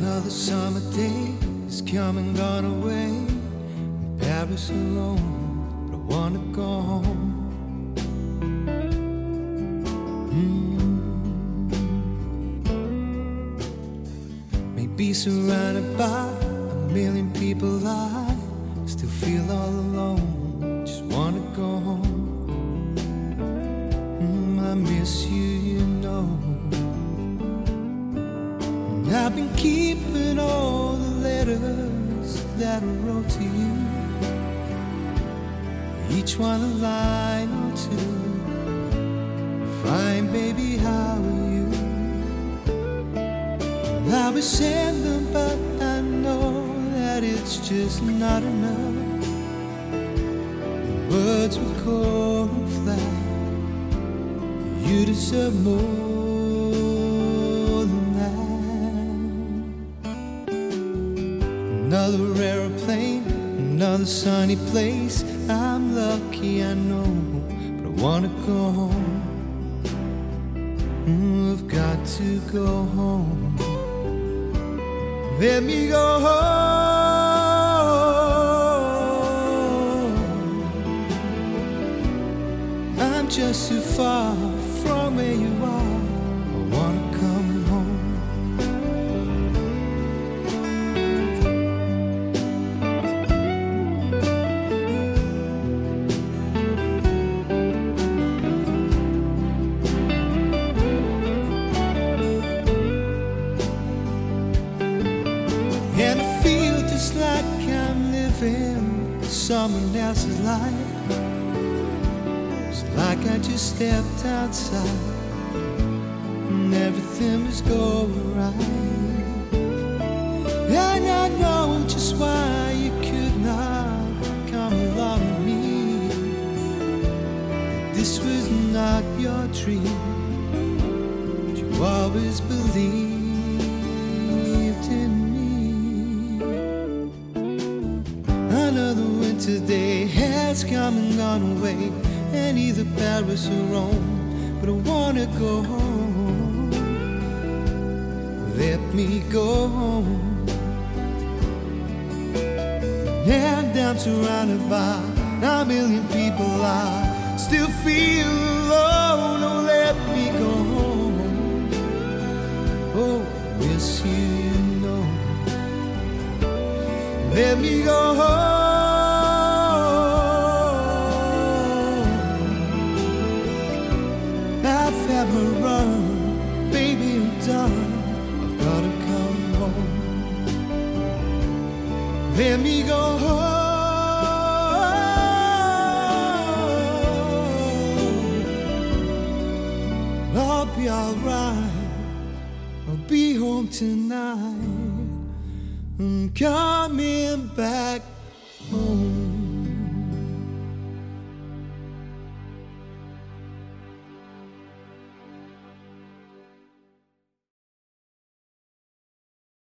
Another summer day is come and gone away. In Paris alone, but I wanna go home. Maybe surrounded by a million people, I still feel all alone. Just wanna go home. I miss you, you know. And I've been keeping all the letters that I wrote to you, each one a line or two. Fine, baby, how are you? And I will send them, but I know that it's just not enough. Words were cold and flat. You deserve more than that. Another aeroplane, another sunny place. I'm lucky, I know, but I wanna go home. I've got to go home. Let me go home. I'm just too far from where you are. I wanna come home. And I feel just like I'm living someone else's life. It's like I just stepped outside and everything was going right. And I know just why you could not come along with me. This was not your dream, but you always believed in me. Another winter day has come and gone away, and either Paris or Rome, but I wanna go home. Let me go home. And I'm surrounded by a million people, I still feel alone. Oh, let me go home. Oh, miss you, you know. Let me go home. I've had my run, baby, I'm done. I've gotta come home. Let me go home. I'll be alright. I'll be home tonight. I'm coming back